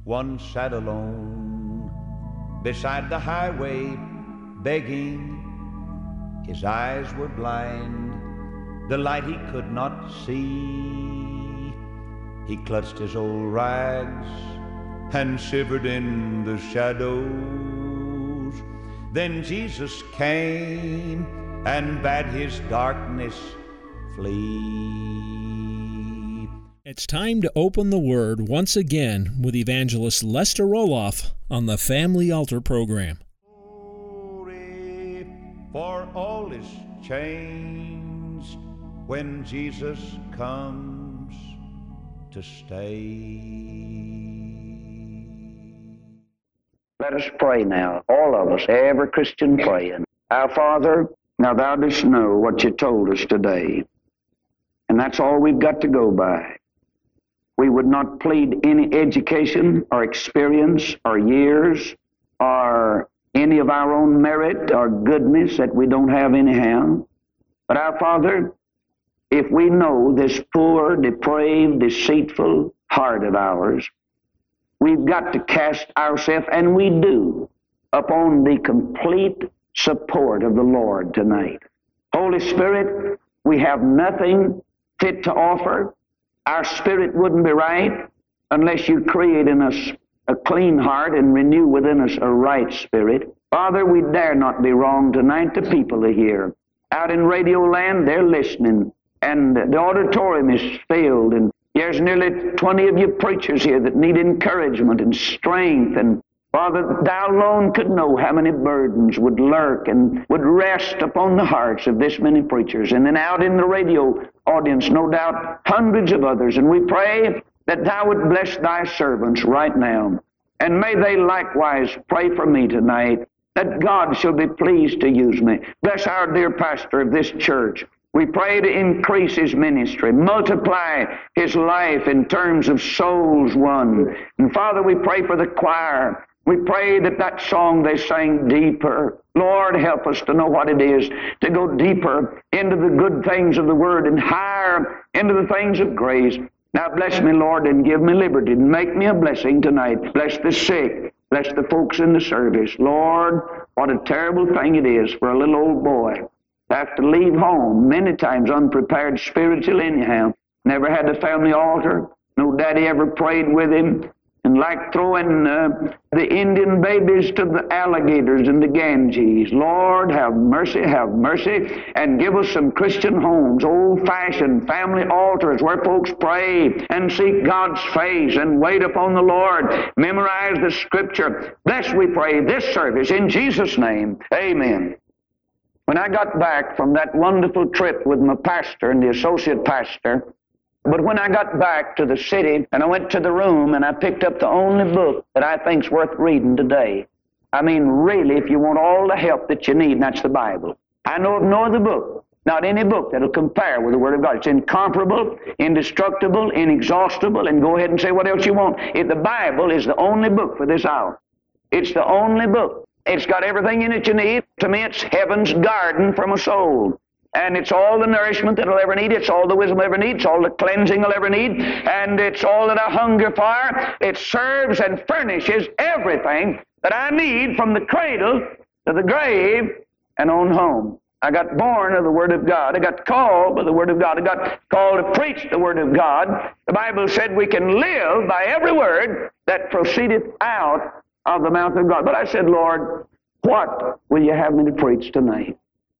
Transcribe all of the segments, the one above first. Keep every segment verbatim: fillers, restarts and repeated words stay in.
One sat alone beside the highway, begging. His eyes were blind, the light he could not see. He clutched his old rags and shivered in the shadows. Then Jesus came and bade his darkness flee. It's time to open the Word once again with Evangelist Lester Roloff on the Family Altar program. Glory, for all is changed when Jesus comes to stay. Let us pray now, all of us, every Christian praying. Our Father, now thou dost know what you told us today, and that's all we've got to go by. We would not plead any education or experience or years or any of our own merit or goodness that we don't have anyhow. But our Father, if we know this poor, depraved, deceitful heart of ours, we've got to cast ourselves, and we do, upon the complete support of the Lord tonight. Holy Spirit, we have nothing fit to offer. Our spirit wouldn't be right unless you create in us a clean heart and renew within us a right spirit. Father, we dare not be wrong tonight. The people are here. Out in Radio Land, they're listening, and the auditorium is filled, and there's nearly twenty of you preachers here that need encouragement and strength. And Father, thou alone could know how many burdens would lurk and would rest upon the hearts of this many preachers. And then out in the radio audience, no doubt, hundreds of others. And we pray that thou would bless thy servants right now. And may they likewise pray for me tonight, that God shall be pleased to use me. Bless our dear pastor of this church. We pray to increase his ministry, multiply his life in terms of souls won. And Father, we pray for the choir. We pray that that song they sang, Deeper. Lord, help us to know what it is to go deeper into the good things of the Word and higher into the things of grace. Now bless me, Lord, and give me liberty and make me a blessing tonight. Bless the sick. Bless the folks in the service. Lord, what a terrible thing it is for a little old boy to have to leave home, many times unprepared spiritually anyhow. Never had a family altar. No daddy ever prayed with him. And like throwing uh, the Indian babies to the alligators and the Ganges. Lord, have mercy, have mercy, and give us some Christian homes, old-fashioned family altars where folks pray and seek God's face and wait upon the Lord. Memorize the Scripture. Bless, we pray, this service in Jesus' name. Amen. When I got back from that wonderful trip with my pastor and the associate pastor, but when I got back to the city and I went to the room and I picked up the only book that I think's worth reading today. I mean, really, if you want all the help that you need, and that's the Bible. I know of no other book, not any book that'll compare with the Word of God. It's incomparable, indestructible, inexhaustible, and go ahead and say what else you want. If the Bible is the only book for this hour. It's the only book. It's got everything in it you need. To me, it's heaven's garden from a soul. And it's all the nourishment that I'll ever need. It's all the wisdom I'll ever need. It's all the cleansing I'll ever need. And it's all that I hunger for. It serves and furnishes everything that I need from the cradle to the grave and on home. I got born of the Word of God. I got called by the Word of God. I got called to preach the Word of God. The Bible said we can live by every word that proceedeth out of the mouth of God. But I said, Lord, what will you have me to preach tonight?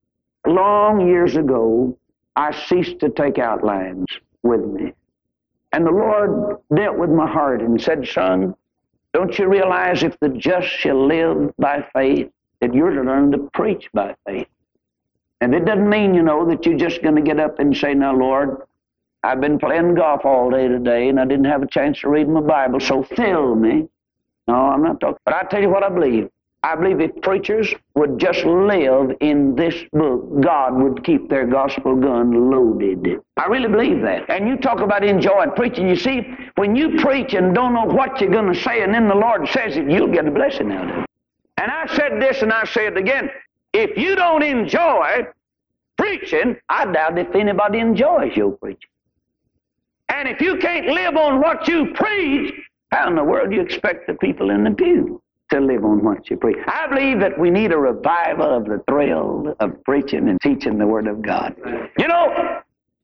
Long years ago, I ceased to take outlines with me. And the Lord dealt with my heart and said, son, don't you realize if the just shall live by faith, that you're to learn to preach by faith? And it doesn't mean, you know, that you're just going to get up and say, now, Lord, I've been playing golf all day today and I didn't have a chance to read my Bible, so fill me. No, I'm not talking. But I tell you what I believe. I believe if preachers would just live in this book, God would keep their gospel gun loaded. I really believe that. And you talk about enjoying preaching. You see, when you preach and don't know what you're going to say, and then the Lord says it, you'll get a blessing out of it. And I said this and I say it again. If you don't enjoy preaching, I doubt if anybody enjoys your preaching. And if you can't live on what you preach, How in the world do you expect the people in the pew to live on what you preach? I believe that we need a revival of the thrill of preaching and teaching the Word of God. You know,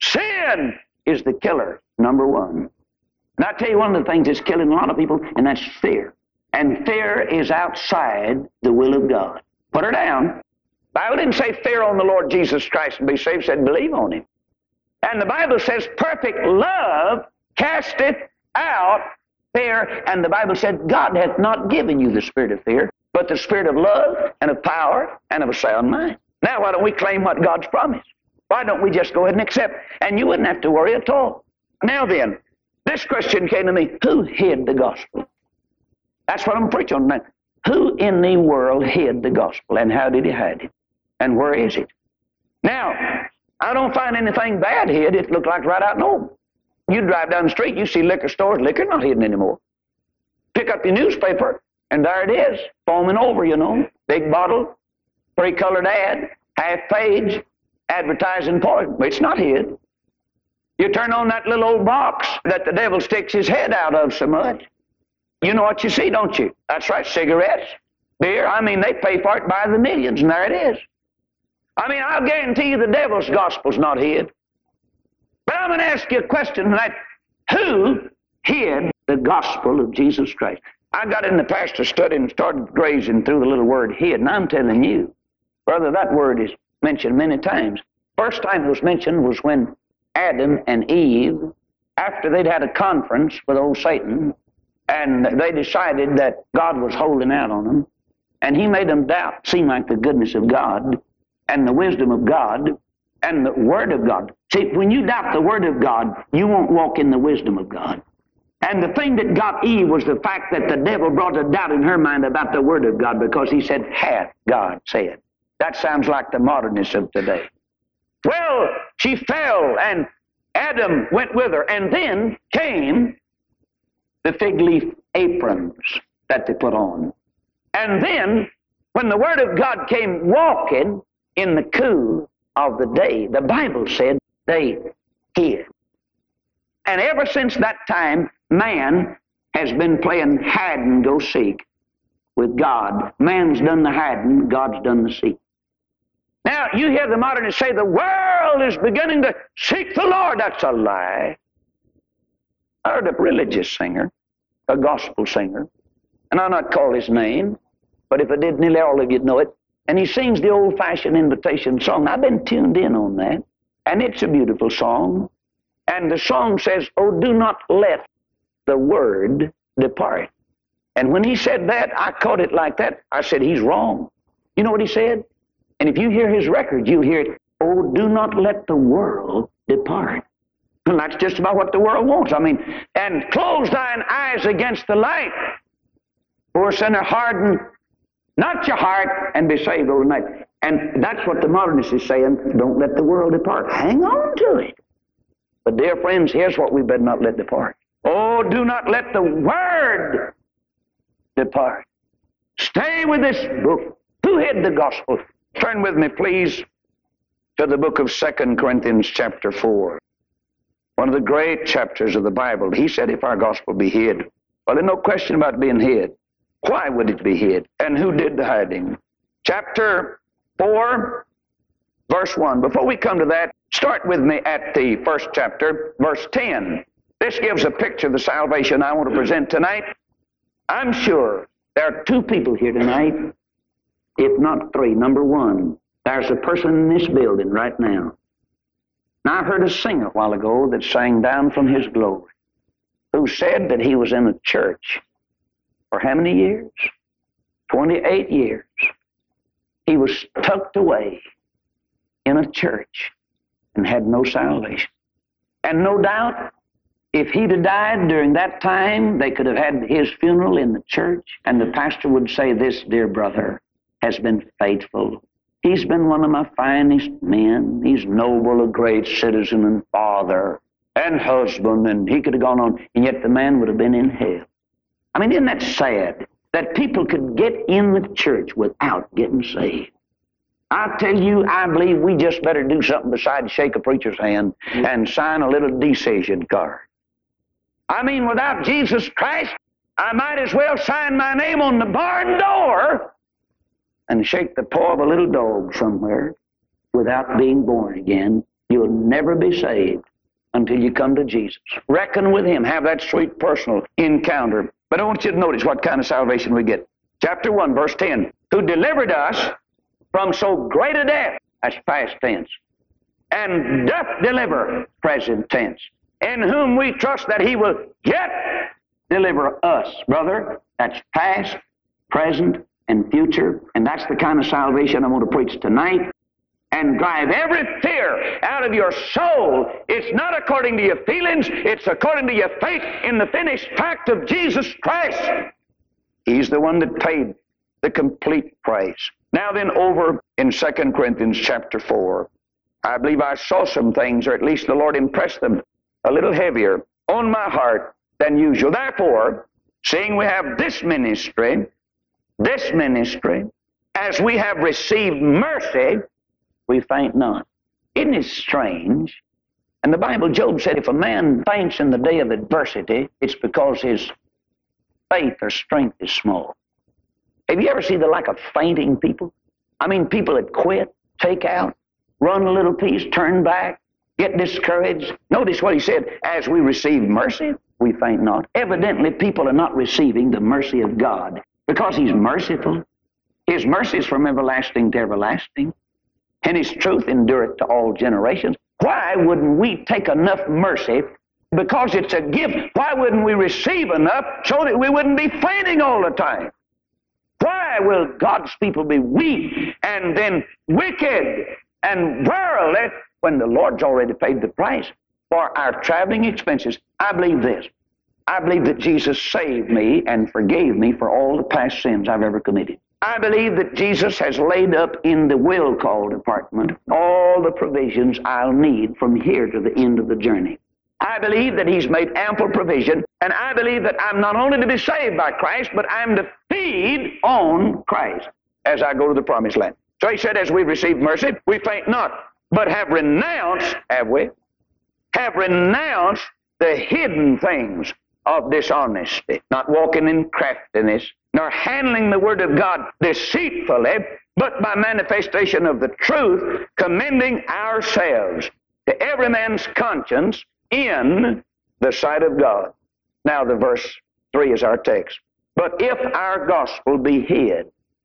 sin is the killer, number one. And I tell you one of the things that's killing a lot of people, and that's fear. And fear is outside the will of God. Put her down. The Bible didn't say fear on the Lord Jesus Christ and be saved. It said believe on Him. And the Bible says perfect love casteth out fear. And the Bible said God hath not given you the spirit of fear, but the spirit of love and of power and of a sound mind. Now why don't we claim what God's promised? Why don't we just go ahead and accept? And you wouldn't have to worry at all. Now then, this question came to me. Who hid the gospel? That's what I'm preaching on now. Who in the world hid the gospel, and how did he hide it? And where is it? Now, I don't find anything bad hid. It looked like right out in open. You drive down the street, you see liquor stores, liquor not hidden anymore. Pick up your newspaper, and there it is, foaming over, you know. Big bottle, three-colored ad, half page, advertising poison. It's not hid. You turn on that little old box that the devil sticks his head out of so much. You know what you see, don't you? That's right, cigarettes, beer. I mean, they pay for it by the millions, and there it is. I mean, I'll guarantee you the devil's gospel's not hid. But I'm going to ask you a question tonight. Who hid the gospel of Jesus Christ? I got in the pastor study and started grazing through the little word hid, and I'm telling you, brother, that word is mentioned many times. First time it was mentioned was when Adam and Eve, after they'd had a conference with old Satan, and they decided that God was holding out on them, and he made them doubt, seem like the goodness of God, and the wisdom of God, and the Word of God. See, when you doubt the Word of God, you won't walk in the wisdom of God. And the thing that got Eve was the fact that the devil brought a doubt in her mind about the Word of God, because he said, hath God said. That sounds like the modernists of today. Well, she fell, and Adam went with her, and then came the fig leaf aprons that they put on. And then, when the Word of God came walking in the cool of the day, the Bible said they hid. And ever since that time, man has been playing hide and go seek with God. Man's done the hiding, God's done the seek. Now, you hear the modernists say the world is beginning to seek the Lord. That's a lie. I heard a religious singer, a gospel singer, and I'll not call his name, but if I did, nearly all of you'd know it. And he sings the old-fashioned invitation song. I've been tuned in on that, and it's a beautiful song. And the song says, oh, do not let the word depart. And when he said that, I caught it like that. I said, he's wrong. You know what he said? And if you hear his record, you'll hear it, oh, do not let the world depart. And that's just about what the world wants. I mean, and close thine eyes against the light. Poor sinner, harden not your heart and be saved overnight. And that's what the modernist is saying. Don't let the world depart. Hang on to it. But dear friends, here's what we better not let depart. Oh, do not let the word depart. Stay with this book. Who hid the gospel? Turn with me, please, to the book of Second Corinthians chapter four. One of the great chapters of the Bible. He said, if our gospel be hid. Well, there's no question about being hid. Why would it be hid? And who did the hiding? Chapter four, verse one. Before we come to that, start with me at the first chapter, verse ten. This gives a picture of the salvation I want to present tonight. I'm sure there are two people here tonight, if not three. Number one, there's a person in this building right now. Now, I heard a singer a while ago that sang Down from His Glory, who said that he was in a church for how many years? twenty-eight years. He was tucked away in a church and had no salvation. And no doubt, if he'd have died during that time, they could have had his funeral in the church, and the pastor would say, this dear brother has been faithful. He's been one of my finest men. He's noble, a great citizen and father and husband, and he could have gone on, and yet the man would have been in hell. I mean, isn't that sad that people could get in the church without getting saved? I tell you, I believe we just better do something besides shake a preacher's hand and sign a little decision card. I mean, without Jesus Christ, I might as well sign my name on the barn door and shake the paw of a little dog somewhere without being born again. You'll never be saved until you come to Jesus. Reckon with Him. Have that sweet personal encounter. But I want you to notice what kind of salvation we get. Chapter one, verse ten. Who delivered us from so great a death. That's past tense. And doth deliver, present tense. In whom we trust that He will yet deliver us. Brother, that's past, present, and future. And that's the kind of salvation I'm going to preach tonight. And drive every fear out of your soul. It's not according to your feelings. It's according to your faith in the finished fact of Jesus Christ. He's the one that paid the complete price. Now then, over in Second Corinthians chapter four, I believe I saw some things, or at least the Lord impressed them a little heavier on my heart than usual. Therefore, seeing we have this ministry, this ministry, as we have received mercy, we faint not. Isn't it strange? And the Bible, Job said, if a man faints in the day of adversity, it's because his faith or strength is small. Have you ever seen the like of fainting people? I mean, people that quit, take out, run a little piece, turn back, get discouraged. Notice what he said, as we receive mercy, we faint not. Evidently, people are not receiving the mercy of God because He's merciful. His mercy is from everlasting to everlasting, and His truth endureth to all generations. Why wouldn't we take enough mercy? Because it's a gift. Why wouldn't we receive enough so that we wouldn't be fainting all the time? Why will God's people be weak and then wicked and worldly when the Lord's already paid the price for our traveling expenses? I believe this. I believe that Jesus saved me and forgave me for all the past sins I've ever committed. I believe that Jesus has laid up in the will call department all the provisions I'll need from here to the end of the journey. I believe that He's made ample provision, and I believe that I'm not only to be saved by Christ, but I'm to feed on Christ as I go to the promised land. So He said, as we receive mercy, we faint not, but have renounced, have we? Have renounced the hidden things of dishonesty, not walking in craftiness, nor handling the word of God deceitfully, but by manifestation of the truth, commending ourselves to every man's conscience in the sight of God. Now the verse three is our text. But if our gospel be hid,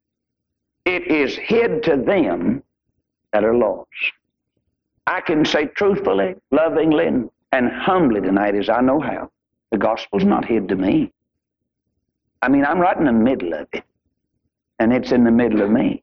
it is hid to them that are lost. I can say truthfully, lovingly, and, and humbly tonight as I know how, the gospel's not hid to me. I mean, I'm right in the middle of it, and it's in the middle of me.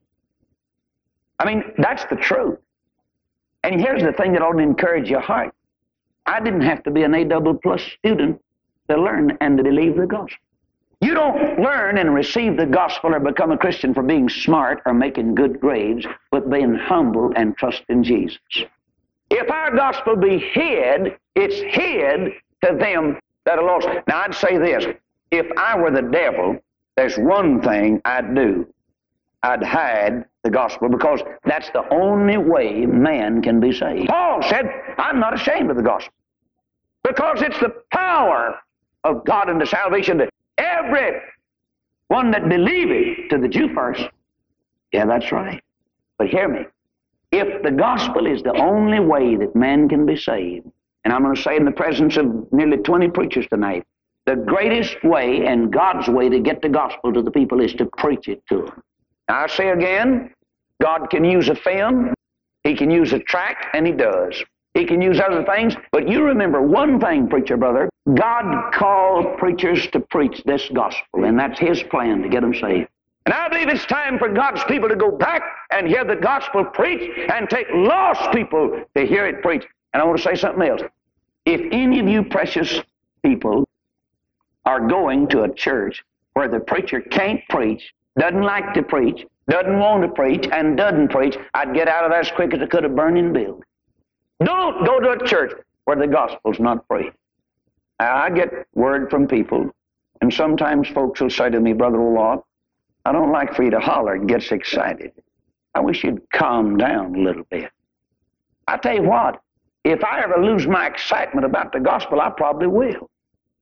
I mean, that's the truth. And here's the thing that ought to encourage your heart. I didn't have to be an A double plus student to learn and to believe the gospel. You don't learn and receive the gospel or become a Christian for being smart or making good grades, but being humble and trusting Jesus. If our gospel be hid, it's hid to them that are lost. Now, I'd say this. If I were the devil, there's one thing I'd do. I'd hide the gospel, because that's the only way man can be saved. Paul said, I'm not ashamed of the gospel, because it's the power of God unto salvation to every one that believeth, to the Jew first. Yeah, that's right. But hear me. If the gospel is the only way that man can be saved, and I'm going to say in the presence of nearly twenty preachers tonight, the greatest way and God's way to get the gospel to the people is to preach it to them. Now, I say again, God can use a film, He can use a tract, and He does. He can use other things, but you remember one thing, preacher brother, God called preachers to preach this gospel, and that's His plan to get them saved. And I believe it's time for God's people to go back and hear the gospel preached and take lost people to hear it preached. And I want to say something else. If any of you precious people are going to a church where the preacher can't preach, doesn't like to preach, doesn't want to preach, and doesn't preach, I'd get out of there as quick as I could a burning building. Don't go to a church where the gospel's not preached. I get word from people, and sometimes folks will say to me, Brother Olaf, I don't like for you to holler and get excited. I wish you'd calm down a little bit. I tell you what, if I ever lose my excitement about the gospel, I probably will.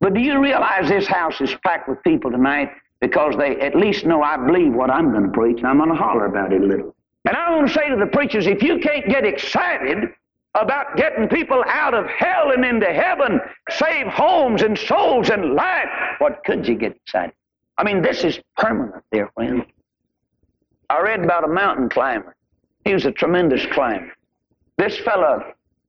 But do you realize this house is packed with people tonight because they at least know I believe what I'm going to preach, and I'm going to holler about it a little. And I want to say to the preachers, if you can't get excited about getting people out of hell and into heaven, save homes and souls and life, what could you get excited? I mean, this is permanent, dear friends. I read about a mountain climber. He was a tremendous climber. This fellow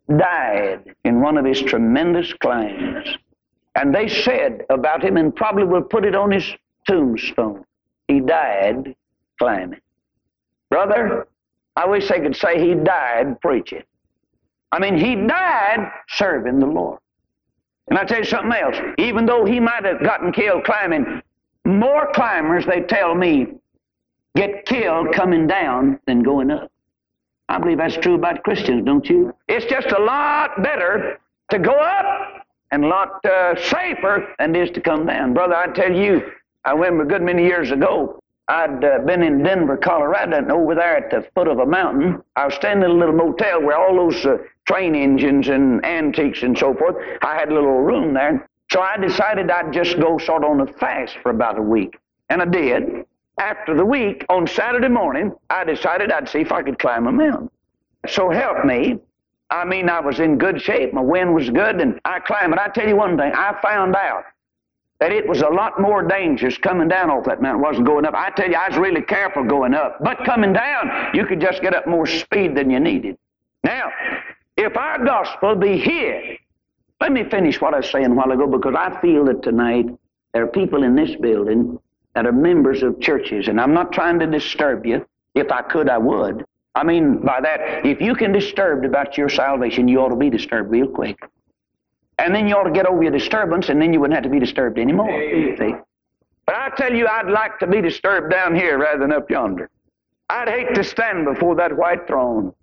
died in one of his tremendous climbs. And they said about him, and probably will put it on his tombstone, he died climbing. Brother, I wish they could say he died preaching. I mean, he died serving the Lord. And I tell you something else. Even though he might have gotten killed climbing, more climbers, they tell me, get killed coming down than going up. I believe that's true about Christians, don't you? It's just a lot better to go up and a lot uh, safer than it is to come down. Brother, I tell you, I remember a good many years ago, I'd uh, been in Denver, Colorado, and over there at the foot of a mountain, I was staying in a little motel where all those uh, train engines and antiques and so forth, I had a little room there. So I decided I'd just go sort of on a fast for about a week. And I did. After the week, on Saturday morning, I decided I'd see if I could climb a mountain. So help me. I mean, I was in good shape. My wind was good, and I climbed. But I tell you one thing, I found out that it was a lot more dangerous coming down off that mountain. It wasn't going up. I tell you, I was really careful going up. But coming down, you could just get up more speed than you needed. Now, if our gospel be here, let me finish what I was saying a while ago, because I feel that tonight there are people in this building that are members of churches, and I'm not trying to disturb you. If I could, I would. I mean by that, if you can disturbed about your salvation, you ought to be disturbed real quick. And then you ought to get over your disturbance, and then you wouldn't have to be disturbed anymore. See? But I tell you, I'd like to be disturbed down here rather than up yonder. I'd hate to stand before that white throne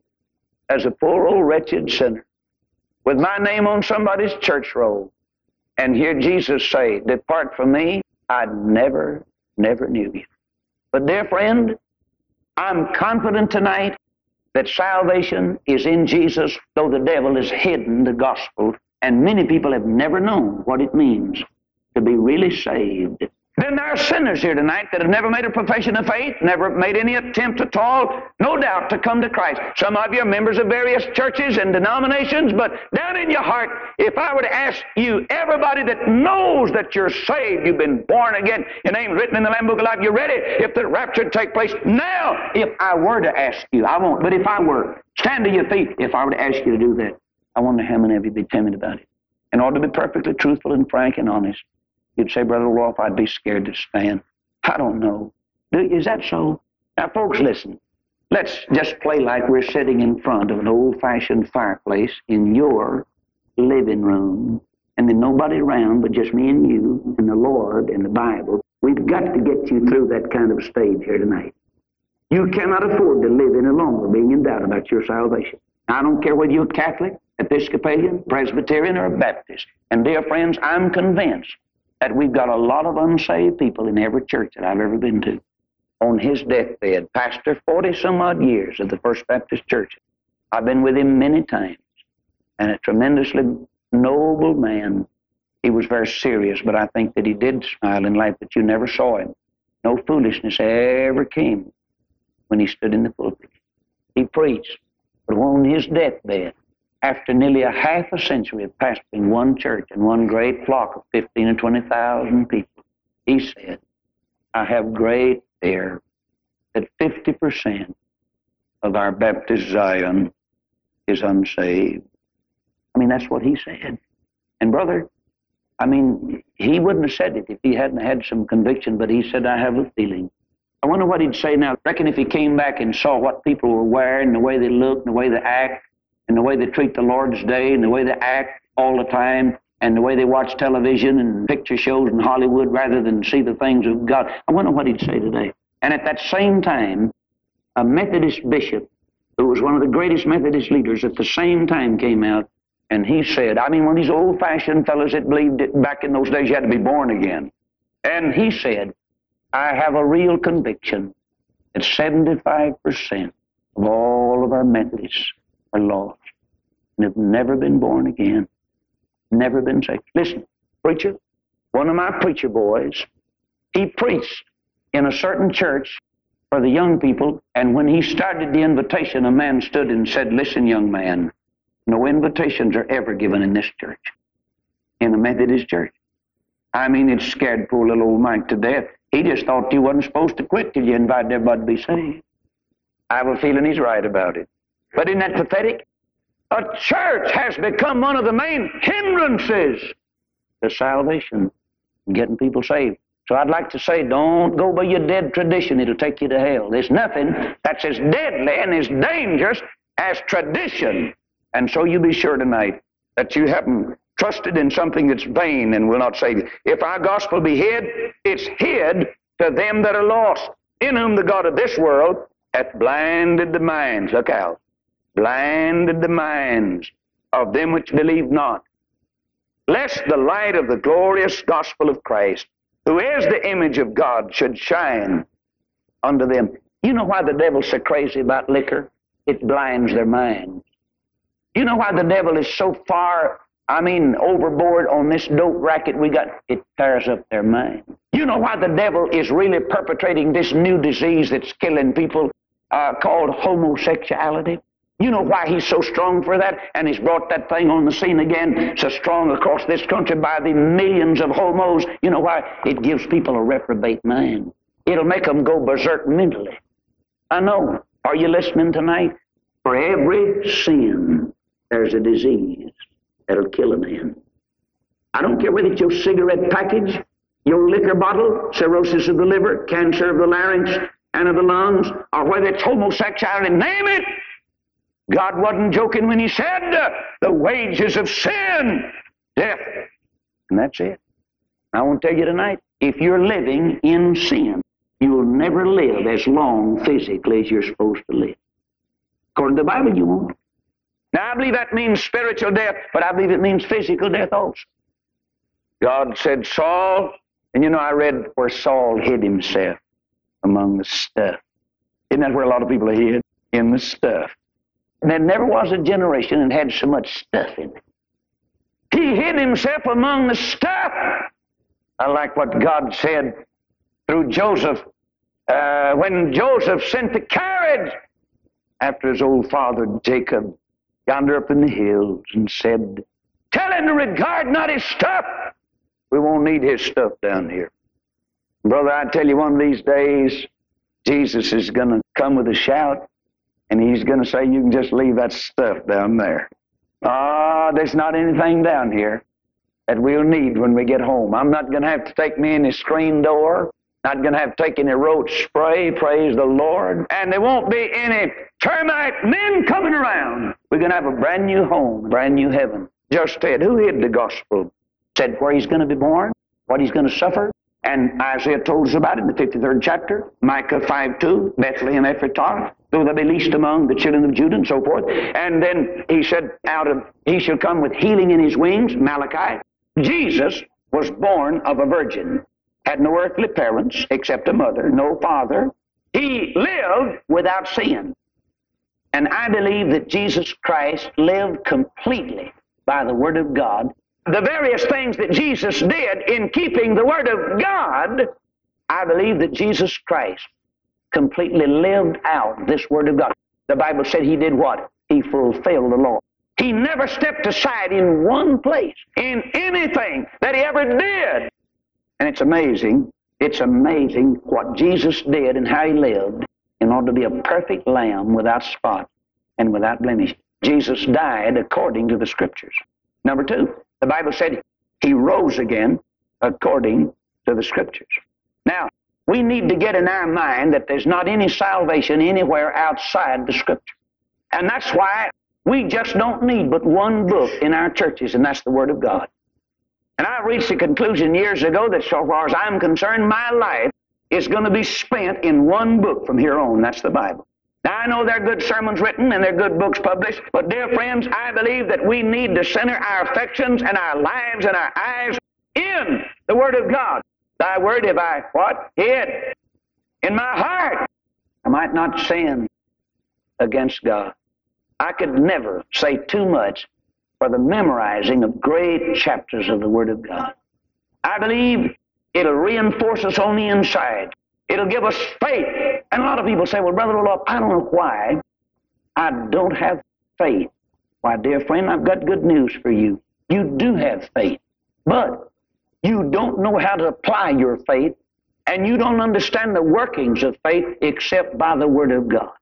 as a poor old wretched sinner with my name on somebody's church roll and hear Jesus say, depart from me, I never, never knew you. But dear friend, I'm confident tonight that salvation is in Jesus, though the devil has hidden the gospel, and many people have never known what it means to be really saved. Then there are sinners here tonight that have never made a profession of faith, never made any attempt at all, no doubt, to come to Christ. Some of you are members of various churches and denominations, but down in your heart, if I were to ask you, everybody that knows that you're saved, you've been born again, your name's written in the Lamb Book of Life, you're ready, if the rapture take place now, if I were to ask you, I won't, but if I were, stand to your feet, if I were to ask you to do that, I wonder how many of you would be timid about it. In order to be perfectly truthful and frank and honest, you'd say, Brother Rolfe, I'd be scared to stand. I don't know. Is that so? Now, folks, listen. Let's just play like we're sitting in front of an old-fashioned fireplace in your living room, and there's nobody around but just me and you and the Lord and the Bible. We've got to get you through that kind of stage here tonight. You cannot afford to live any longer being in doubt about your salvation. I don't care whether you're Catholic, Episcopalian, Presbyterian, or Baptist. And dear friends, I'm convinced that we've got a lot of unsaved people in every church that I've ever been to. On his deathbed, pastor forty-some-odd years of the First Baptist Church. I've been with him many times, and a tremendously noble man. He was very serious, but I think that he did smile in life, but you never saw him. No foolishness ever came when he stood in the pulpit. He preached, but on his deathbed, after nearly a half a century of pastoring one church and one great flock of fifteen or twenty thousand people, he said, I have great fear that fifty percent of our Baptist Zion is unsaved. I mean, that's what he said. And brother, I mean, he wouldn't have said it if he hadn't had some conviction, but he said, I have a feeling. I wonder what he'd say now. I reckon if he came back and saw what people were wearing, the way they look, and the way they act, and the way they treat the Lord's Day, and the way they act all the time, and the way they watch television and picture shows in Hollywood rather than see the things of God. I wonder what he'd say today. And at that same time, a Methodist bishop, who was one of the greatest Methodist leaders, at the same time came out, and he said, I mean, one of these old-fashioned fellows that believed that back in those days you had to be born again. And he said, I have a real conviction that seventy-five percent of all of our Methodists are lost and have never been born again, never been saved. Listen, preacher, one of my preacher boys, he preached in a certain church for the young people, and when he started the invitation, a man stood and said, "Listen, young man, no invitations are ever given in this church, in a Methodist church." I mean, it scared poor little old Mike to death. He just thought you wasn't supposed to quit till you invited everybody to be saved. I have a feeling he's right about it. But isn't that pathetic? A church has become one of the main hindrances to salvation and getting people saved. So I'd like to say, don't go by your dead tradition. It'll take you to hell. There's nothing that's as deadly and as dangerous as tradition. And so you be sure tonight that you haven't trusted in something that's vain and will not save you. If our gospel be hid, it's hid to them that are lost, in whom the God of this world hath blinded the minds. Look out. Blinded the minds of them which believe not, lest the light of the glorious gospel of Christ, who is the image of God, should shine unto them. You know why the devil's so crazy about liquor? It blinds their minds. You know why the devil is so far, I mean, overboard on this dope racket we got? It tears up their mind. You know why the devil is really perpetrating this new disease that's killing people uh, called homosexuality? You know why he's so strong for that? And he's brought that thing on the scene again, so strong across this country by the millions of homos. You know why? It gives people a reprobate mind. It'll make them go berserk mentally. I know. Are you listening tonight? For every sin, there's a disease that'll kill a man. I don't care whether it's your cigarette package, your liquor bottle, cirrhosis of the liver, cancer of the larynx and of the lungs, or whether it's homosexuality, name it. God wasn't joking when he said, uh, the wages of sin, death. And that's it. I want to tell you tonight, if you're living in sin, you will never live as long physically as you're supposed to live. According to the Bible, you won't. Now, I believe that means spiritual death, but I believe it means physical death also. God said, Saul, and you know, I read where Saul hid himself among the stuff. Isn't that where a lot of people are hid? In the stuff. And there never was a generation that had so much stuff in it. He hid himself among the stuff. I like what God said through Joseph. Uh, when Joseph sent the carriage after his old father Jacob yonder up in the hills and said, tell him to regard not his stuff. We won't need his stuff down here. Brother, I tell you, one of these days, Jesus is going to come with a shout. And he's going to say, you can just leave that stuff down there. Ah, oh, there's not anything down here that we'll need when we get home. I'm not going to have to take me any screen door. Not going to have to take any roach spray, praise the Lord. And there won't be any termite men coming around. We're going to have a brand new home, a brand new heaven. Just said, who hid the gospel? Said where he's going to be born, what he's going to suffer. And Isaiah told us about it in the fifty-third chapter. Micah five two, Bethlehem Ephratah, though they be least among the children of Judah, and so forth. And then he said, out of he shall come with healing in his wings, Malachi. Jesus was born of a virgin, had no earthly parents except a mother, no father. He lived without sin. And I believe that Jesus Christ lived completely by the Word of God. The various things that Jesus did in keeping the Word of God, I believe that Jesus Christ completely lived out this Word of God. The Bible said he did what? He fulfilled the law. He never stepped aside in one place, in anything that he ever did. And it's amazing, it's amazing what Jesus did and how he lived in order to be a perfect lamb without spot and without blemish. Jesus died according to the Scriptures. Number two, the Bible said he rose again according to the Scriptures. Now, we need to get in our mind that there's not any salvation anywhere outside the Scripture. And that's why we just don't need but one book in our churches, and that's the Word of God. And I reached the conclusion years ago that so far as I'm concerned, my life is going to be spent in one book from here on. That's the Bible. Now, I know there are good sermons written and there are good books published, but dear friends, I believe that we need to center our affections and our lives and our eyes in the Word of God. Thy word have I, what? Hid in my heart. I might not sin against God. I could never say too much for the memorizing of great chapters of the Word of God. I believe it'll reinforce us on the inside. It'll give us faith. And a lot of people say, well, Brother Roloff, I don't know why I don't have faith. Why, dear friend, I've got good news for you. You do have faith, but you don't know how to apply your faith, and you don't understand the workings of faith except by the Word of God.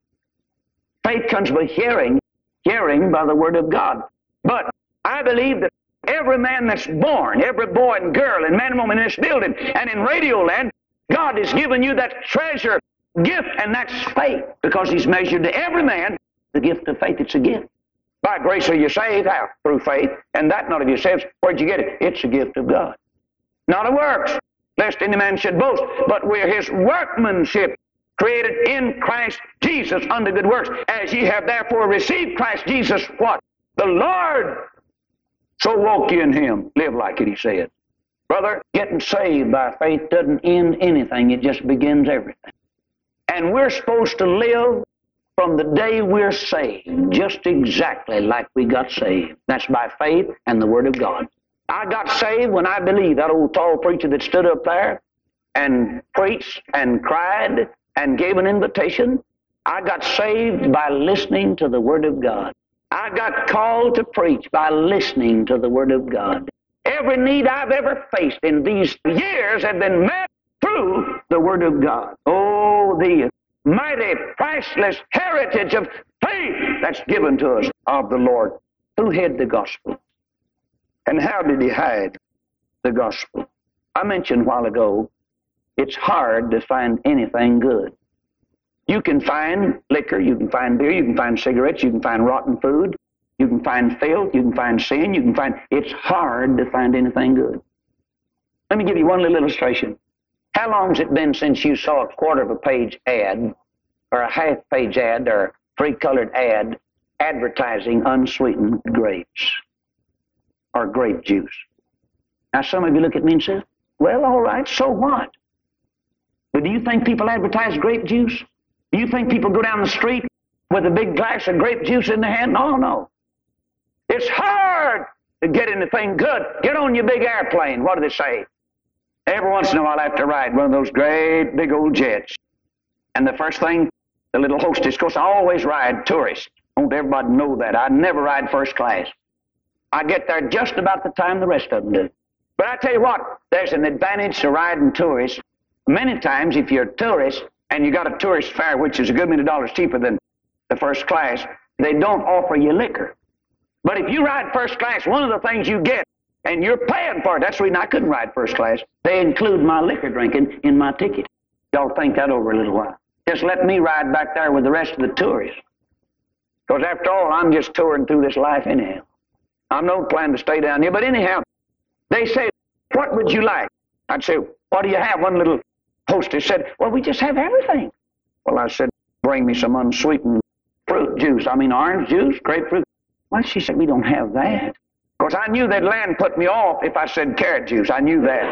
Faith comes by hearing, hearing by the Word of God. But I believe that every man that's born, every boy and girl and man and woman in this building and in Radio Land, God has given you that treasure gift, and that's faith, because He's measured to every man the gift of faith. It's a gift. By grace are you saved, how? Through faith, and that not of yourselves. Where'd you get it? It's a gift of God. Not of works, lest any man should boast, but we're His workmanship, created in Christ Jesus unto good works. As ye have therefore received Christ Jesus, what? The Lord. So walk ye in Him. Live like it, He said. Brother, getting saved by faith doesn't end anything. It just begins everything. And we're supposed to live from the day we're saved, just exactly like we got saved. That's by faith and the Word of God. I got saved when I believed. That old tall preacher that stood up there and preached and cried and gave an invitation, I got saved by listening to the Word of God. I got called to preach by listening to the Word of God. Every need I've ever faced in these years have been met through the Word of God. Oh, the mighty, priceless heritage of faith that's given to us of the Lord. Who hid the gospel? And how did He hide the gospel? I mentioned a while ago, it's hard to find anything good. You can find liquor, you can find beer, you can find cigarettes, you can find rotten food, you can find filth, you can find sin, you can find... It's hard to find anything good. Let me give you one little illustration. How long has it been since you saw a quarter of a page ad, or a half page ad, or a three-colored ad advertising unsweetened grapes or grape juice? Now, some of you look at me and say, well, all right, so what? But do you think people advertise grape juice? Do you think people go down the street with a big glass of grape juice in their hand? No, no. It's hard to get anything good. Get on your big airplane. What do they say? Every once in a while I have to ride one of those great big old jets. And the first thing, the little hostess, of course, I always ride tourist. I want everybody to know that. I never ride first class. I get there just about the time the rest of them do. But I tell you what, there's an advantage to riding tourist. Many times, if you're a tourist and you got a tourist fare, which is a good many dollars cheaper than the first class, they don't offer you liquor. But if you ride first class, one of the things you get, and you're paying for it, that's the reason I couldn't ride first class, they include my liquor drinking in my ticket. Y'all think that over a little while. Just let me ride back there with the rest of the tourists. Because after all, I'm just touring through this life anyhow. I'm no plan to stay down here. But anyhow, they say, what would you like? I'd say, what do you have? One little hostess said, well, we just have everything. Well, I said, bring me some unsweetened fruit juice. I mean, orange juice, grapefruit. Well, she said, we don't have that. Of course, I knew they'd land put me off if I said carrot juice. I knew that.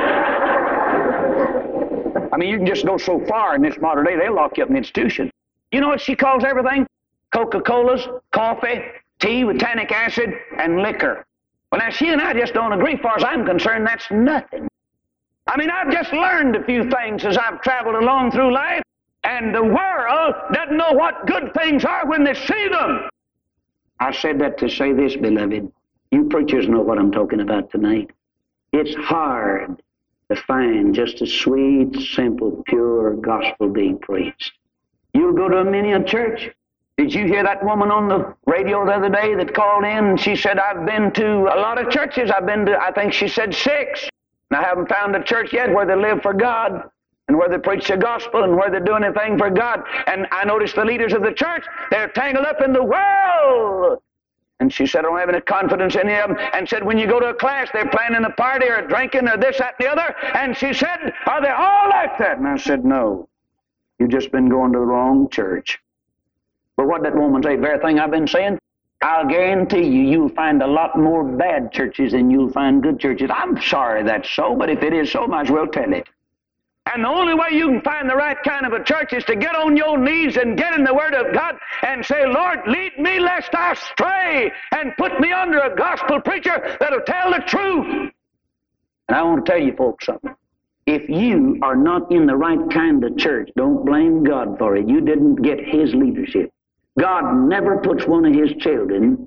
I mean, you can just go so far in this modern day, they'll lock you up in an institution. You know what she calls everything? Coca-Colas, coffee, tea with tannic acid, and liquor. Well, now, she and I just don't agree. As far as I'm concerned, that's nothing. I mean, I've just learned a few things as I've traveled along through life, and the world doesn't know what good things are when they see them. I said that to say this, beloved. You preachers know what I'm talking about tonight. It's hard to find just a sweet, simple, pure gospel being preached. You'll go to many a church. Did you hear that woman on the radio the other day that called in and she said, I've been to a lot of churches. I've been to, I think she said six. And I haven't found a church yet where they live for God and where they preach the gospel and where they're doing anything for God. And I noticed the leaders of the church, they're tangled up in the world. And she said, I don't have any confidence in them. And said, when you go to a class, they're planning a party or drinking or this, that, and the other. And she said, are they all like that? And I said, no. You've just been going to the wrong church. But what did that woman say? Very thing I've been saying? I'll guarantee you, you'll find a lot more bad churches than you'll find good churches. I'm sorry that's so, but if it is so, might as well tell it. And the only way you can find the right kind of a church is to get on your knees and get in the Word of God and say, Lord, lead me lest I stray, and put me under a gospel preacher that'll tell the truth. And I want to tell you folks something. If you are not in the right kind of church, don't blame God for it. You didn't get His leadership. God never puts one of His children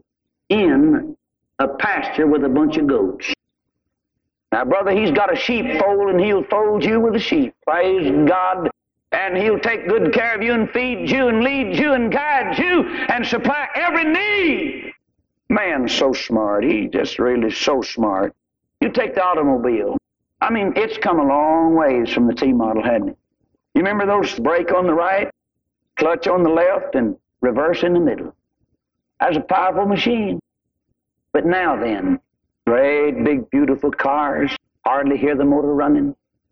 in a pasture with a bunch of goats. Now, brother, He's got a sheepfold, and He'll fold you with a sheep. Praise God. And He'll take good care of you and feed you and lead you and guide you and supply every need. Man's so smart. He just really so smart. You take the automobile. I mean, it's come a long ways from the T model, hadn't it? You remember those brake on the right, clutch on the left, and reverse in the middle? That's a powerful machine. But now then, great, big, beautiful cars, hardly hear the motor running.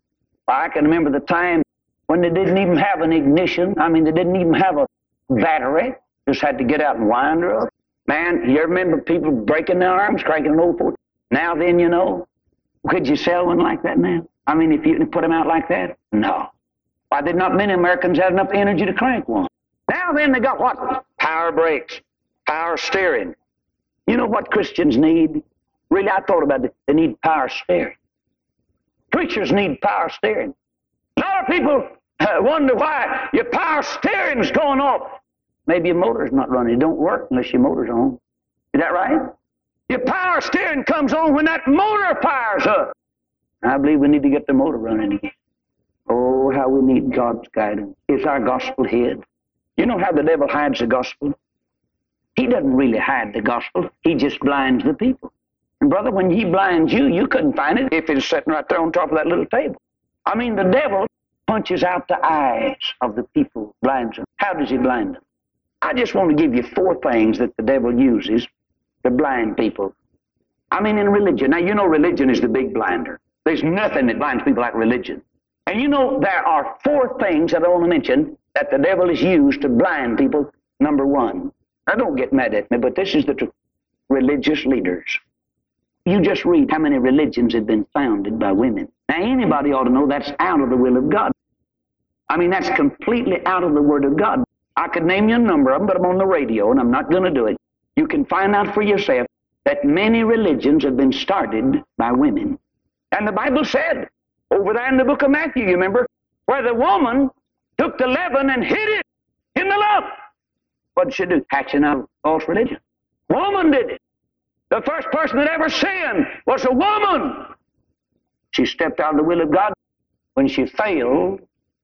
I can remember the time when they didn't even have an ignition. I mean, they didn't even have a battery. Just had to get out and wind her up. Man, you remember people breaking their arms, cranking an old Ford? Now then, you know, could you sell one like that now? I mean, if you put them out like that? No. Why, did not many Americans have enough energy to crank one? Now then, they got what? Power brakes, power steering. You know what Christians need? Really, I thought about it. They need power steering. Preachers need power steering. A lot of people uh, wonder why your power steering's going off. Maybe your motor's not running. It don't work unless your motor's on. Is that right? Your power steering comes on when that motor fires up. I believe we need to get the motor running again. Oh, how we need God's guidance. It's our gospel hid. You know how the devil hides the gospel? He doesn't really hide the gospel. He just blinds the people. And brother, when he blinds you, you couldn't find it if it's sitting right there on top of that little table. I mean, the devil punches out the eyes of the people, blinds them. How does he blind them? I just want to give you four things that the devil uses to blind people. I mean, in religion. Now, you know religion is the big blinder. There's nothing that blinds people like religion. And you know, there are four things that I want to mention that the devil has used to blind people. Number one. Now, don't get mad at me, but this is the truth. Religious leaders. You just read how many religions have been founded by women. Now, anybody ought to know that's out of the will of God. I mean, that's completely out of the Word of God. I could name you a number of them, but I'm on the radio, and I'm not going to do it. You can find out for yourself that many religions have been started by women. And the Bible said, over there in the book of Matthew, you remember, where the woman took the leaven and hid it in the lump. What did she do? Hatching out false religion. Woman did it. The first person that ever sinned was a woman. She stepped out of the will of God when she failed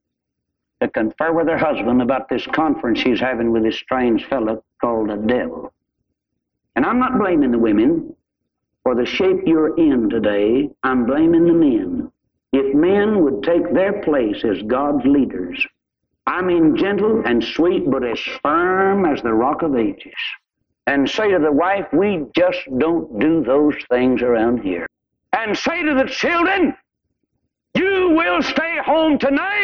to confer with her husband about this conference she's having with this strange fellow called the devil. And I'm not blaming the women for the shape you're in today. I'm blaming the men. If men would take their place as God's leaders, I mean gentle and sweet, but as firm as the rock of ages, and say to the wife, we just don't do those things around here. And say to the children, you will stay home tonight,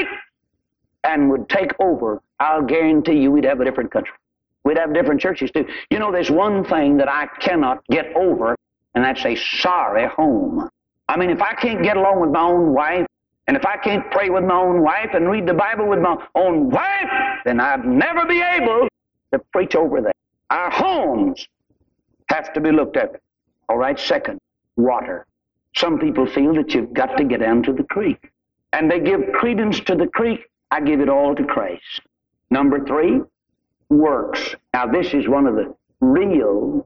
and would take over, I'll guarantee you we'd have a different country. We'd have different churches too. You know, there's one thing that I cannot get over, and that's a sorry home. I mean, if I can't get along with my own wife, and if I can't pray with my own wife and read the Bible with my own wife, then I'd never be able to preach over that. Our homes have to be looked at. All right, second, water. Some people feel that you've got to get down to the creek, and they give credence to the creek. I give it all to Christ. Number three, works. Now, this is one of the real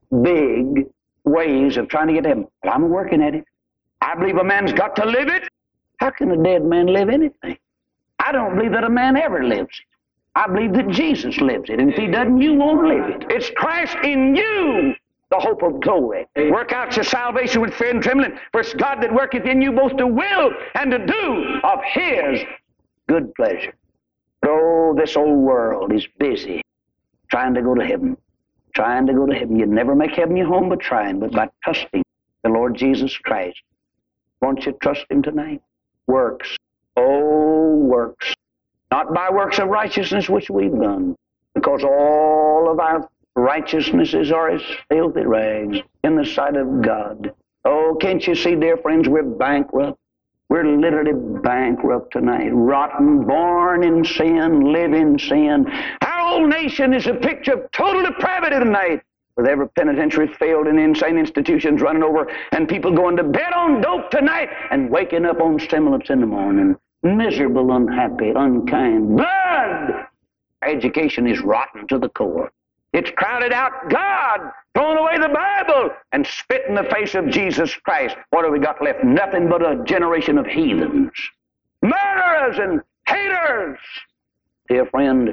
big ways of trying to get to heaven. Well, I'm working at it. I believe a man's got to live it. How can a dead man live anything? I don't believe that a man ever lives it. I believe that Jesus lives it. And if he doesn't, you won't live it. It's Christ in you, the hope of glory. Work out your salvation with fear and trembling. For it's God that worketh in you both to will and to do of his good pleasure. Oh, this old world is busy trying to go to heaven. Trying to go to heaven. You'd never make heaven your home but trying, but by trusting the Lord Jesus Christ. Won't you trust him tonight? Works. Oh, works. Not by works of righteousness which we've done, because all of our righteousnesses are as filthy rags in the sight of God. Oh, can't you see, dear friends, we're bankrupt. We're literally bankrupt tonight. Rotten, born in sin, live in sin. Our whole nation is a picture of total depravity tonight. with every penitentiary filled and insane institutions running over, and people going to bed on dope tonight and waking up on stimulants in the morning. Miserable, unhappy, unkind. Blood! Education is rotten to the core. It's crowded out God, thrown away the Bible, and spit in the face of Jesus Christ. What have we got left? Nothing but a generation of heathens. Murderers and haters. Dear friend,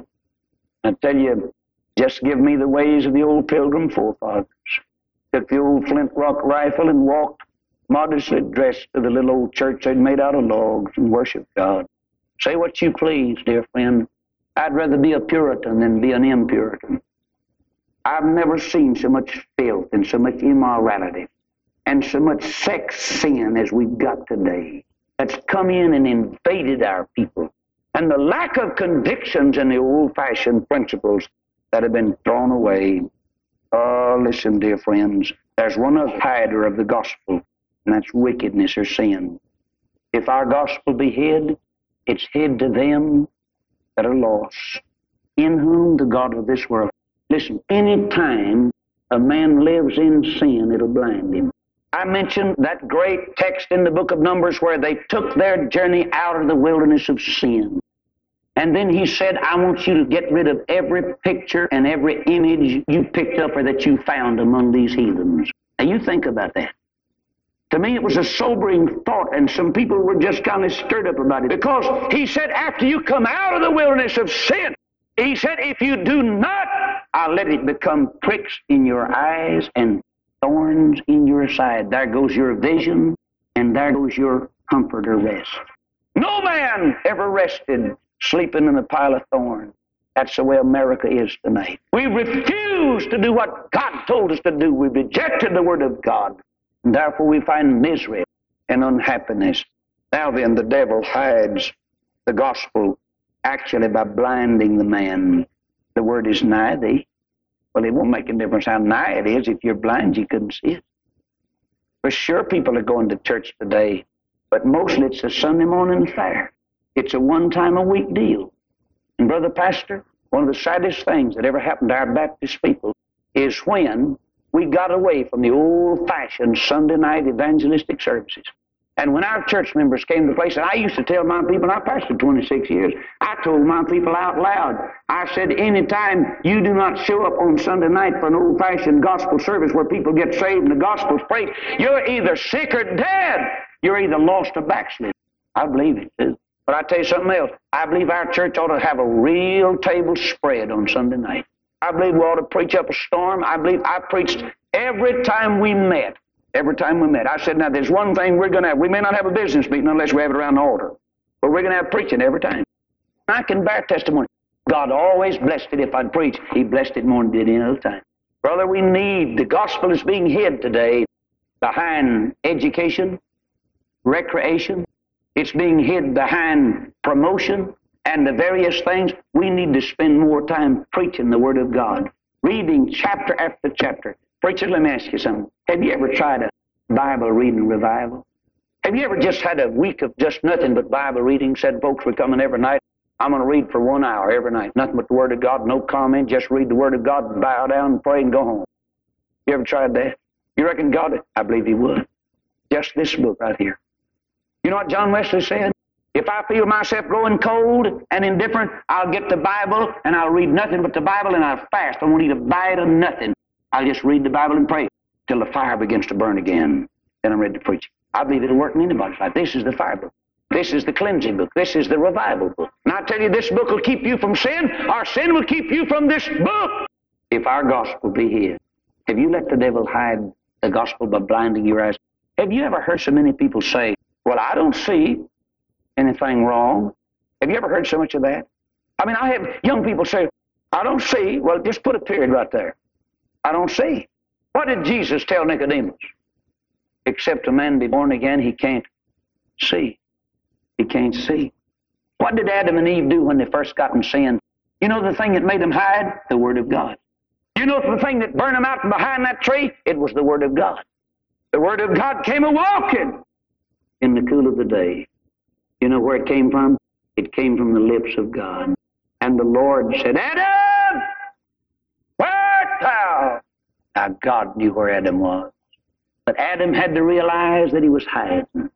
I tell you, just give me the ways of the old pilgrim forefathers. Took the old flint rock rifle and walked modestly dressed to the little old church they'd made out of logs and worshiped God. Say what you please, dear friend. I'd rather be a Puritan than be an impuritan. I've never seen so much filth and so much immorality and so much sex sin as we've got today. That's come in and invaded our people. And the lack of convictions in the old-fashioned principles that have been thrown away. Oh, listen, dear friends, there's one other hider of the gospel, and that's wickedness or sin. If our gospel be hid, it's hid to them that are lost, in whom the God of this world. Listen, any time a man lives in sin, it'll blind him. I mentioned that great text in the book of Numbers where they took their journey out of the wilderness of sin. And then he said, I want you to get rid of every picture and every image you picked up or that you found among these heathens. Now you think about that. To me, it was a sobering thought, and some people were just kind of stirred up about it. Because he said, after you come out of the wilderness of sin, he said, if you do not, I'll let it become pricks in your eyes and thorns in your side. There goes your vision, and there goes your comfort or rest. No man ever rested sleeping in a pile of thorns. That's the way America is tonight. We refuse to do what God told us to do. We rejected the Word of God. And therefore we find misery and unhappiness. Now then, the devil hides the gospel actually by blinding the man. The word is nigh thee. Well, it won't make a difference how nigh it is. If you're blind, you couldn't see it. For sure, people are going to church today, but mostly it's a Sunday morning affair. It's a one-time-a-week deal. And, Brother Pastor, one of the saddest things that ever happened to our Baptist people is when we got away from the old-fashioned Sunday night evangelistic services. And when our church members came to the place, and I used to tell my people, and I pastored twenty-six years, I told my people out loud, I said, anytime you do not show up on Sunday night for an old-fashioned gospel service where people get saved and the gospel's preached, you're either sick or dead. You're either lost or backslid. I believe it, too. But I tell you something else. I believe our church ought to have a real table spread on Sunday night. I believe we ought to preach up a storm. I believe I preached every time we met. Every time we met. I said, now there's one thing we're going to have. We may not have a business meeting unless we have it around the altar. But we're going to have preaching every time. I can bear testimony. God always blessed it if I'd preach. He blessed it more than he did any other time. Brother, we need, the gospel is being hid today behind education, recreation. It's being hid behind promotion and the various things. We need to spend more time preaching the Word of God, reading chapter after chapter. Preacher, let me ask you something. Have you ever tried a Bible reading revival? Have you ever just had a week of just nothing but Bible reading? Said folks were coming every night. I'm going to read for one hour every night. Nothing but the Word of God, no comment. Just read the Word of God, bow down and pray and go home. You ever tried that? You reckon God, I believe He would. Just this book right here. You know what John Wesley said? If I feel myself growing cold and indifferent, I'll get the Bible and I'll read nothing but the Bible and I'll fast. I won't eat a bite of nothing. I'll just read the Bible and pray till the fire begins to burn again. Then I'm ready to preach. I believe it'll work in anybody's life. This is the fire book. This is the cleansing book. This is the revival book. And I tell you, this book will keep you from sin. Our sin will keep you from this book. If our gospel be hid. Have you let the devil hide the gospel by blinding your eyes? Have you ever heard so many people say, well, I don't see anything wrong? Have you ever heard so much of that? I mean, I have young people say, I don't see. Well, just put a period right there. I don't see. What did Jesus tell Nicodemus? Except a man be born again, he can't see. He can't see. What did Adam and Eve do when they first got in sin? You know the thing that made them hide? The Word of God. You know the thing that burned them out from behind that tree? It was the Word of God. The Word of God came a-walking in the cool of the day. You know where it came from? It came from the lips of God. And the Lord said, Adam, where art thou? Now, God knew where Adam was. But Adam had to realize that he was hiding.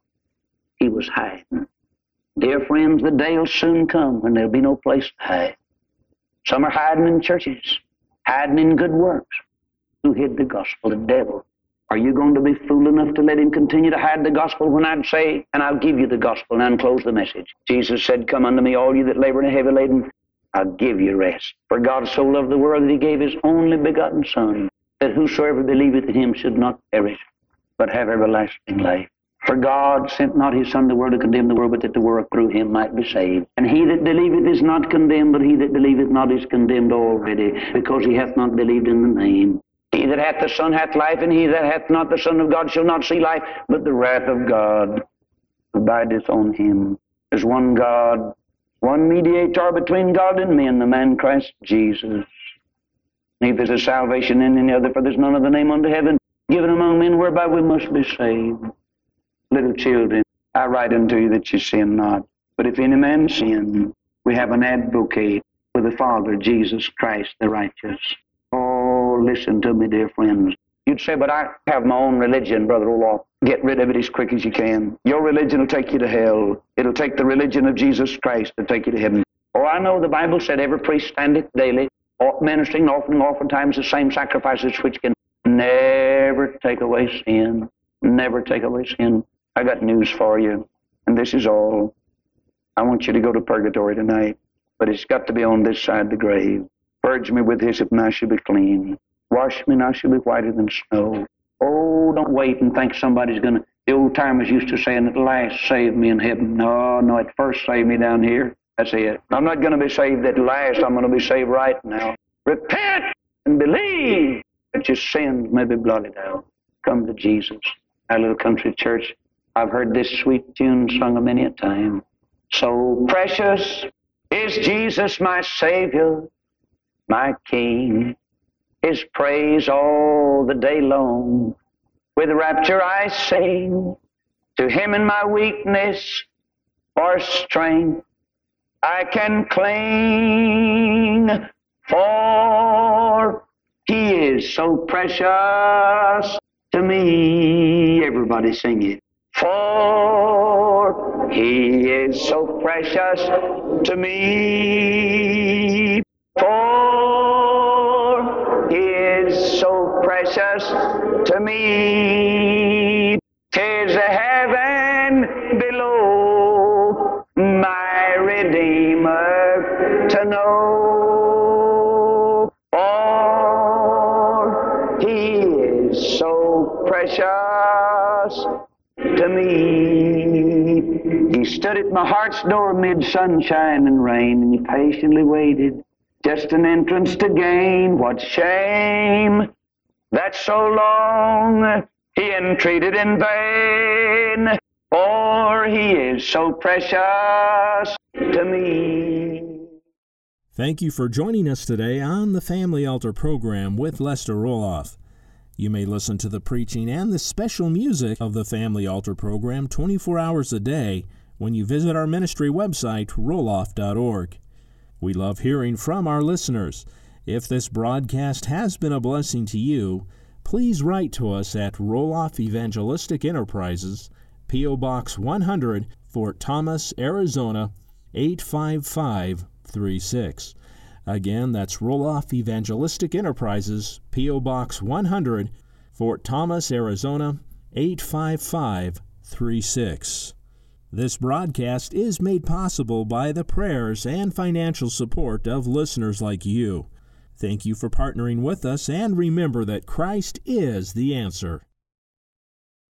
He was hiding. Dear friends, the day will soon come when there'll be no place to hide. Some are hiding in churches, hiding in good works. Who hid the gospel? The devil. Are you going to be fool enough to let him continue to hide the gospel when I'd say, and I'll give you the gospel, and close the message? Jesus said, come unto me, all you that labor and are heavy laden, I'll give you rest. For God so loved the world that he gave his only begotten Son, that whosoever believeth in him should not perish, but have everlasting life. For God sent not his Son to the world to condemn the world, but that the world through him might be saved. And he that believeth is not condemned, but he that believeth not is condemned already, because he hath not believed in the name. He that hath the Son hath life, and he that hath not the Son of God shall not see life, but the wrath of God abideth on him. There's one God, one mediator between God and men, the man Christ Jesus. Neither is there salvation in any other, for there's none other name under heaven given among men whereby we must be saved. Little children, I write unto you that you sin not. But if any man sin, we have an advocate with the Father, Jesus Christ the righteous. Oh, listen to me, dear friends. You'd say, but I have my own religion, Brother Olaf. Get rid of it as quick as you can. Your religion will take you to hell. It'll take the religion of Jesus Christ to take you to heaven. Oh, I know the Bible said every priest standeth daily, ministering and offering oftentimes the same sacrifices which can never take away sin. Never take away sin. I got news for you, and this is all. I want you to go to purgatory tonight, but it's got to be on this side of the grave. Purge me with hyssop, and I shall be clean. Wash me, and I shall be whiter than snow. Oh, don't wait and think somebody's going to... The old timers used to say, and at last save me in heaven. No, no, at first save me down here. That's it. I'm not going to be saved at last. I'm going to be saved right now. Repent and believe that your sins may be blotted out. Come to Jesus. Our little country church, I've heard this sweet tune sung a many a time. So precious is Jesus, my Savior, my King. His praise all the day long. With rapture I sing to him in my weakness for strength. I can cling, for he is so precious to me. Everybody sing it. For he is so precious to me. For he is so precious to me. 'Tis a heaven below, my Redeemer to know. For he is so precious to me. He stood at my heart's door mid sunshine and rain, and he patiently waited, just an entrance to gain. What shame that so long he entreated in vain, for he is so precious to me. Thank you for joining us today on the Family Altar program with Lester Roloff. You may listen to the preaching and the special music of the Family Altar program twenty-four hours a day when you visit our ministry website, roloff dot org. We love hearing from our listeners. If this broadcast has been a blessing to you, please write to us at Roloff Evangelistic Enterprises, P O. Box one hundred, Fort Thomas, Arizona, eight five five three six. Again, that's Roloff Evangelistic Enterprises, P O. Box one hundred, Fort Thomas, Arizona, eight five five three six. This broadcast is made possible by the prayers and financial support of listeners like you. Thank you for partnering with us, and remember that Christ is the answer.